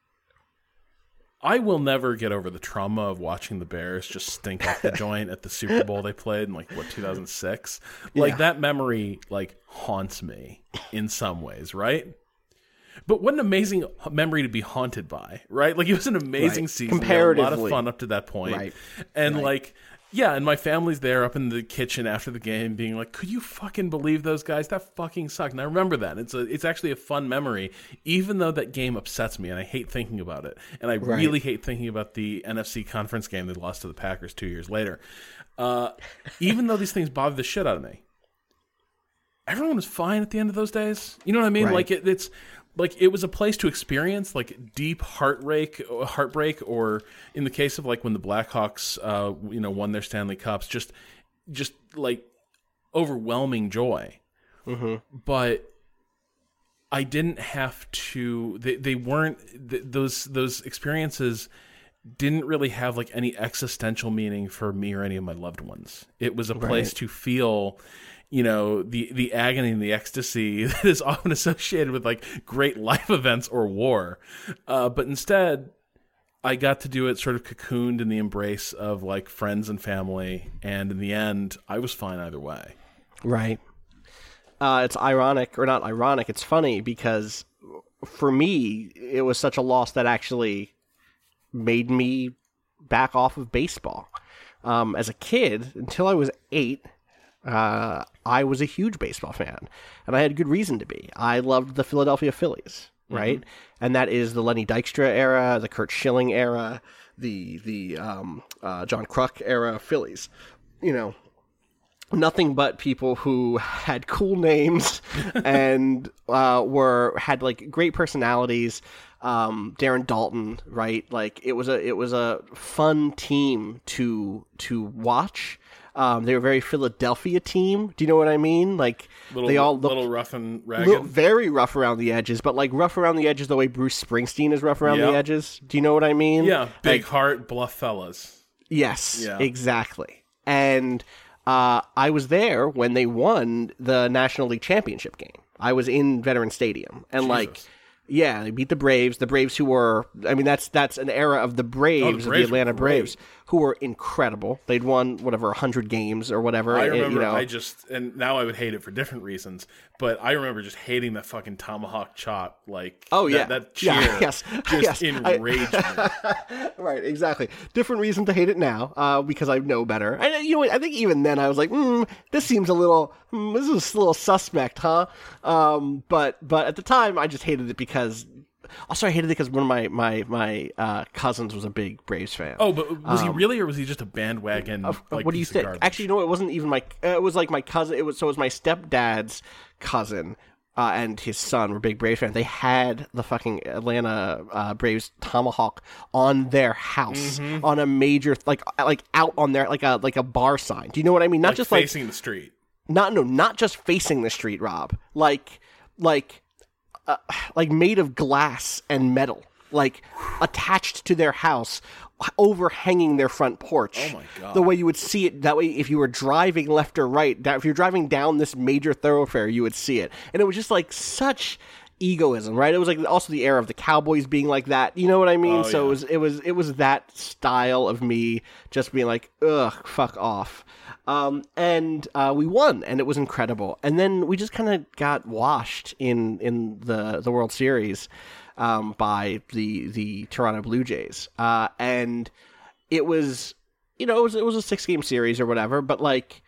Speaker 4: I will never get over the trauma of watching the Bears just stink off the joint at the Super Bowl they played in, like, what, two thousand six? Like, yeah. That memory, like, haunts me in some ways, right? But what an amazing memory to be haunted by, right? Like, it was an amazing
Speaker 3: right.
Speaker 4: season.
Speaker 3: Comparatively.
Speaker 4: We had a lot of fun up to that point.
Speaker 3: Right.
Speaker 4: And,
Speaker 3: right.
Speaker 4: like... Yeah, and my family's there up in the kitchen after the game being like, could you fucking believe those guys? That fucking sucked. And I remember that. It's a, it's actually a fun memory, even though that game upsets me, and I hate thinking about it. And I right. really hate thinking about the N F C conference game they lost to the Packers two years later. Uh, even though these things bother the shit out of me, everyone was fine at the end of those days. You know what I mean?
Speaker 3: Right.
Speaker 4: Like, it, it's... Like, it was a place to experience, like, deep heartbreak, heartbreak, or in the case of, like, when the Blackhawks, uh, you know, won their Stanley Cups, just, just like, overwhelming joy.
Speaker 3: Mm-hmm.
Speaker 4: But I didn't have to. They, they weren't. Th- those those experiences didn't really have, like, any existential meaning for me or any of my loved ones. It was a place right. to feel, you know, the, the agony and the ecstasy that is often associated with, like, great life events or war. Uh, but instead, I got to do it sort of cocooned in the embrace of, like, friends and family. And in the end, I was fine either way.
Speaker 3: Right. Uh, it's ironic, or not ironic, it's funny, because for me, it was such a loss that actually made me back off of baseball. Um, as a kid, until I was eight... Uh, I was a huge baseball fan, and I had good reason to be. I loved the Philadelphia Phillies, right? Mm-hmm. And that is the Lenny Dykstra era, the Curt Schilling era, the the um, uh, John Kruk era Phillies. You know, nothing but people who had cool names and uh, were had like great personalities. Um, Darren Dalton, right? Like it was a it was a fun team to to watch. Um, they were a very Philadelphia team. Do you know what I mean? Like
Speaker 4: little,
Speaker 3: they all looked
Speaker 4: little rough and ragged,
Speaker 3: little, very rough around the edges, but like rough around the edges the way Bruce Springsteen is rough around yep. the edges. Do you know what I mean?
Speaker 4: Yeah, big
Speaker 3: like,
Speaker 4: heart, bluff fellas.
Speaker 3: Yes,
Speaker 4: yeah. exactly.
Speaker 3: And uh, I was there when they won the National League Championship game. I was in Veterans Stadium, and Jesus. like. Yeah, they beat the Braves. The Braves who were, I mean, that's that's an era of the Braves, oh, the, Braves of the Atlanta Braves, who were incredible. They'd won, whatever, one hundred games or whatever.
Speaker 4: I remember,
Speaker 3: it, you know.
Speaker 4: I just, and now I would hate it for different reasons, but I remember just hating that fucking tomahawk chop. Like,
Speaker 3: oh,
Speaker 4: that,
Speaker 3: yeah.
Speaker 4: that cheer
Speaker 3: yeah, yes,
Speaker 4: just
Speaker 3: yes.
Speaker 4: enraged
Speaker 3: I, me. Right, exactly. Different reason to hate it now, uh, because I know better. And, you know, I think even then I was like, mm, this seems a little, mm, this is a little suspect, huh? Um, but, but at the time, I just hated it because... Also, I hated it because one of my my my uh, cousins was a big Braves fan.
Speaker 4: Oh, but was um, he really, or was he just a bandwagon?
Speaker 3: Of,
Speaker 4: like,
Speaker 3: what do you think? Actually, you know, it wasn't even my. Uh, it was like my cousin. It was so it was my stepdad's cousin uh, and his son were big Braves fans. They had the fucking Atlanta uh, Braves tomahawk on their house mm-hmm. on a major like like out on their like a like a bar sign. Do you know what I mean? Not
Speaker 4: like
Speaker 3: just
Speaker 4: facing
Speaker 3: like
Speaker 4: the street.
Speaker 3: Not no, not just facing the street, Rob. Like like. uh, like made of glass and metal, like attached to their house, overhanging their front porch.
Speaker 4: Oh my God.
Speaker 3: The way you would see it, that way if you were driving left or right, if you're driving down this major thoroughfare, you would see it. And it was just like such egoism, right? It was like also the era of the Cowboys being like that. You know what I mean?
Speaker 4: Oh,
Speaker 3: so
Speaker 4: yeah.
Speaker 3: it was it was it was that style of me just being like, ugh, fuck off. Um, and uh, we won, and it was incredible. And then we just kind of got washed in in the the World Series um, by the the Toronto Blue Jays, uh, and it was, you know, it was it was a six game series or whatever. But like,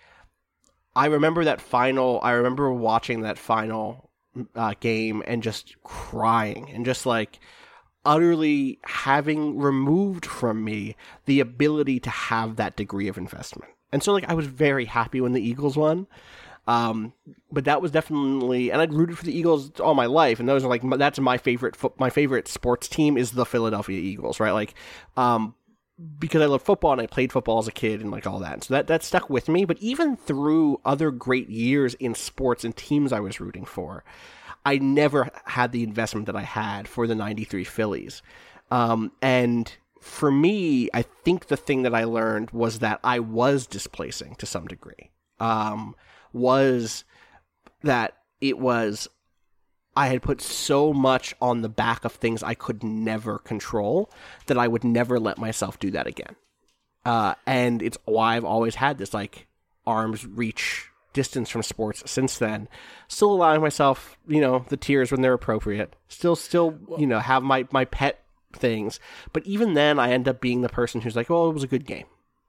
Speaker 3: I remember that final. I remember watching that final uh, game and just crying and just like utterly having removed from me the ability to have that degree of investment. And so, like, I was very happy when the Eagles won, um, but that was definitely, and I'd rooted for the Eagles all my life, and those are like, that's my favorite, fo- my favorite sports team is the Philadelphia Eagles, right? Like, um, because I love football and I played football as a kid and like all that, and so that that stuck with me. But even through other great years in sports and teams I was rooting for, I never had the investment that I had for the ninety-three Phillies, um, and. For me, I think the thing that I learned was that I was displacing to some degree. Um, was that it was, I had put so much on the back of things I could never control that I would never let myself do that again. Uh, and it's why I've always had this like arm's reach distance from sports since then. Still allowing myself, you know, the tears when they're appropriate. Still, still, you know, have my, my pet things, but even then I end up being the person who's like, oh, it was a good game.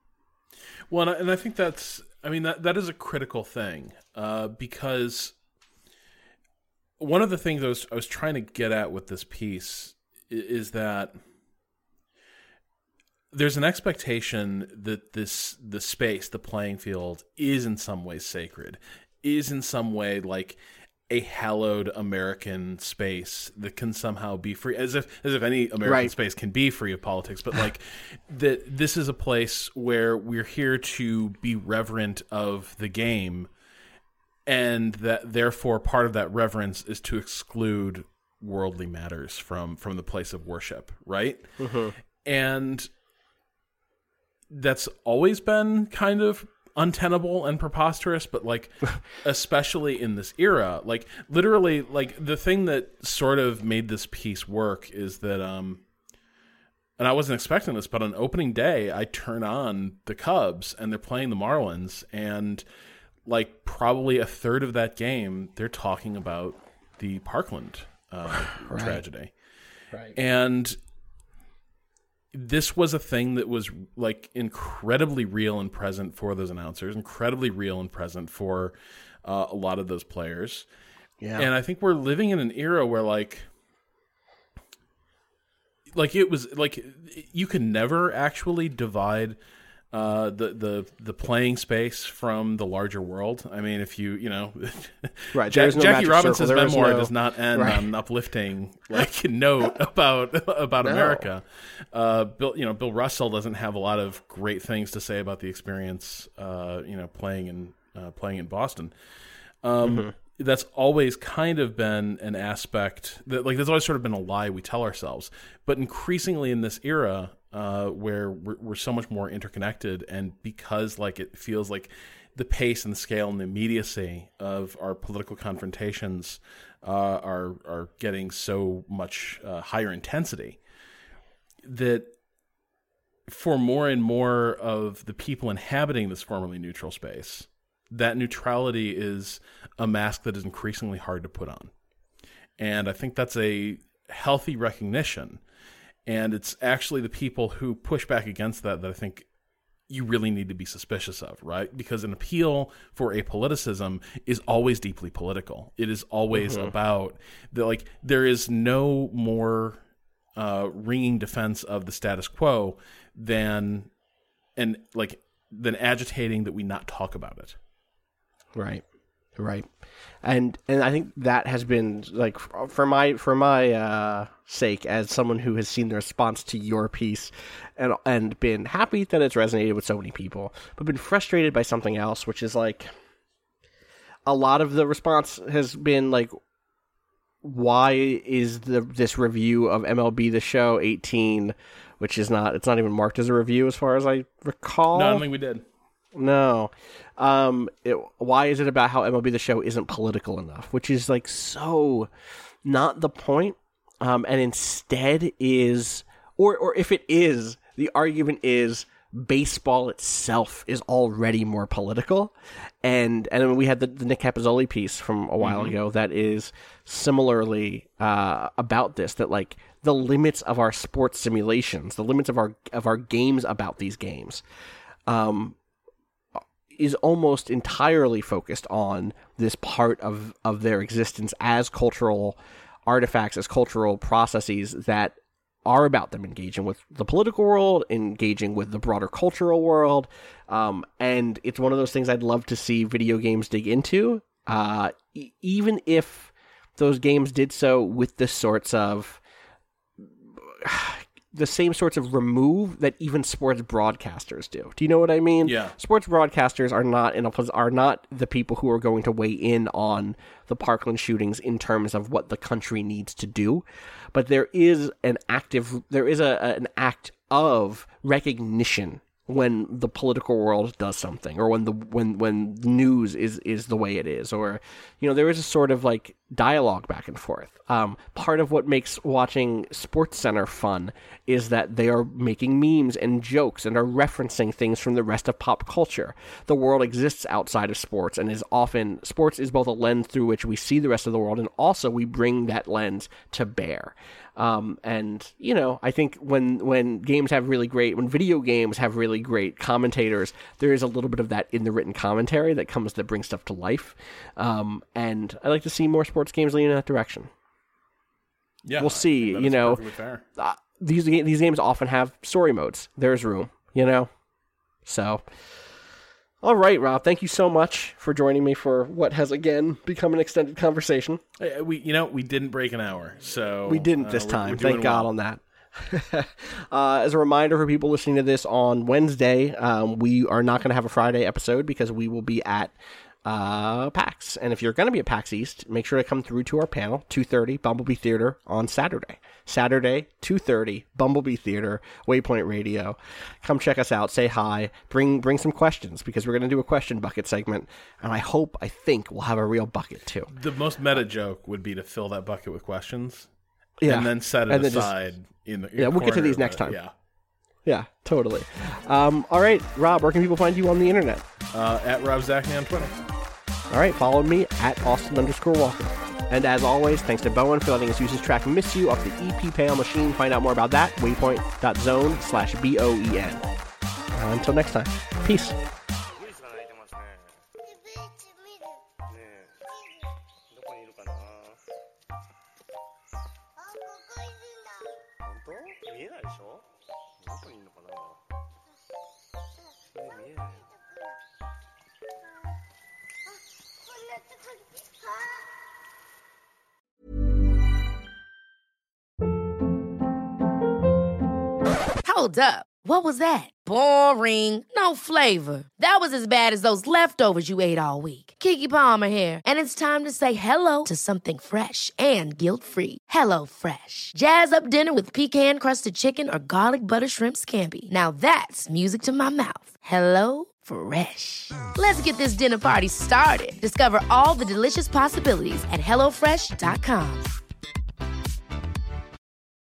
Speaker 4: Well, and I, and I think that's, I mean, that that is a critical thing, uh, because one of the things I was, I was trying to get at with this piece is, is that there's an expectation that this the space, the playing field, is in some way sacred, is in some way like a hallowed American space that can somehow be free, as if as if any American
Speaker 3: right.
Speaker 4: space can be free of politics, but like that this is a place where we're here to be reverent of the game, and that therefore part of that reverence is to exclude worldly matters from from the place of worship, right? Mm-hmm. And that's always been kind of untenable and preposterous, but like especially in this era, like literally, like the thing that sort of made this piece work is that um and I wasn't expecting this, but on opening day I turn on the Cubs and they're playing the Marlins, and like probably a third of that game they're talking about the Parkland uh right. tragedy, right. And this was a thing that was like incredibly real and present for those announcers, incredibly real and present for uh, a lot of those players. Yeah. And I think we're living in an era where like, like it was like, you can never actually divide uh, the, the, the playing space from the larger world. I mean, if you, you know,
Speaker 3: right.
Speaker 4: Jack,
Speaker 3: no
Speaker 4: Jackie Robinson's memoir
Speaker 3: no...
Speaker 4: does not end
Speaker 3: right.
Speaker 4: on an uplifting like note about, about
Speaker 3: no.
Speaker 4: America. Uh, Bill, you know, Bill Russell doesn't have a lot of great things to say about the experience, uh, you know, playing in, uh, playing in Boston. Um, mm-hmm. That's always kind of been an aspect that like, there's always sort of been a lie we tell ourselves, but increasingly in this era, Uh, where we're, we're so much more interconnected, and because like it feels like the pace and the scale and the immediacy of our political confrontations uh, are are getting so much uh, higher intensity, that for more and more of the people inhabiting this formerly neutral space, that neutrality is a mask that is increasingly hard to put on. And I think that's a healthy recognition. And it's actually the people who push back against that that I think you really need to be suspicious of, right? Because an appeal for apoliticism is always deeply political. It is always mm-hmm. about the like. There is no more uh, ringing defense of the status quo than and like than agitating that we not talk about it.
Speaker 3: Right, right, and and I think that has been like for my for my uh, sake as someone who has seen the response to your piece, and and been happy that it's resonated with so many people, but been frustrated by something else, which is like a lot of the response has been like, why is the this review of M L B The Show eighteen, which is not, it's not even marked as a review as far as I recall.
Speaker 4: No, I don't think we did.
Speaker 3: No. Um, it, why is it about how M L B The Show isn't political enough? Which is like so not the point. Um, and instead is, or or if it is, the argument is baseball itself is already more political. And and then we had the, the Nick Capozzoli piece from a while mm-hmm. ago that is similarly uh, about this, that like the limits of our sports simulations, the limits of our of our games about these games, um, is almost entirely focused on this part of, of their existence as cultural artifacts, as cultural processes that are about them engaging with the political world, engaging with the broader cultural world. Um, and it's one of those things I'd love to see video games dig into, uh, e- even if those games did so with the sorts of the same sorts of remove that even sports broadcasters do. Do you know what I mean?
Speaker 4: Yeah.
Speaker 3: Sports broadcasters are not in a are not the people who are going to weigh in on the Parkland shootings in terms of what the country needs to do, but there is an active there is a an act of recognition when the political world does something, or when the when when news is is the way it is, or you know, there is a sort of like dialogue back and forth. Um, part of what makes watching SportsCenter fun is that they are making memes and jokes and are referencing things from the rest of pop culture. The world exists outside of sports, and is often sports is both a lens through which we see the rest of the world, and also we bring that lens to bear. Um, and, you know, I think when when games have really great, when video games have really great commentators, there is a little bit of that in the written commentary that comes that brings stuff to life. Um, and I like to see more sports games lean in that direction.
Speaker 4: Yeah,
Speaker 3: we'll see. You know, uh, these these games often have story modes. There's room, you know. So, all right, Rob. Thank you so much for joining me for what has again become an extended conversation.
Speaker 4: We, you know, we didn't break an hour, so
Speaker 3: we didn't this
Speaker 4: uh,
Speaker 3: time.
Speaker 4: We're, we're
Speaker 3: Thank God
Speaker 4: well.
Speaker 3: on that. uh, as a reminder for people listening to this on Wednesday, um, we are not going to have a Friday episode because we will be at uh, PAX. And if you're going to be at PAX East, make sure to come through to our panel, two thirty, Bumblebee Theater on Saturday. Saturday, two thirty, Bumblebee Theater, Waypoint Radio. Come check us out, say hi, bring bring some questions, because we're going to do a question bucket segment, and I hope, I think, we'll have a real bucket, too.
Speaker 4: The most meta joke would be to fill that bucket with questions,
Speaker 3: yeah.
Speaker 4: and then set it
Speaker 3: and
Speaker 4: aside
Speaker 3: just,
Speaker 4: in the in
Speaker 3: Yeah, we'll get to these next
Speaker 4: the,
Speaker 3: time.
Speaker 4: Yeah.
Speaker 3: Yeah, totally. Um, all right, Rob, where can people find you on the internet?
Speaker 4: Uh, at Rob Zachney on Twitter.
Speaker 3: All right, follow me at Austin underscore Walker. And as always, thanks to Bowen for letting us use his track Miss You off the E P Pale Machine. Find out more about that, waypoint.zone slash B O E N. Uh, until next time, peace.
Speaker 6: Hold up. What was that? Boring. No flavor. That was as bad as those leftovers you ate all week. Keke Palmer here. And it's time to say hello to something fresh and guilt-free. Hello Fresh. Jazz up dinner with pecan-crusted chicken or garlic butter shrimp scampi. Now that's music to my mouth. Hello Fresh. Let's get this dinner party started. Discover all the delicious possibilities at hello fresh dot com.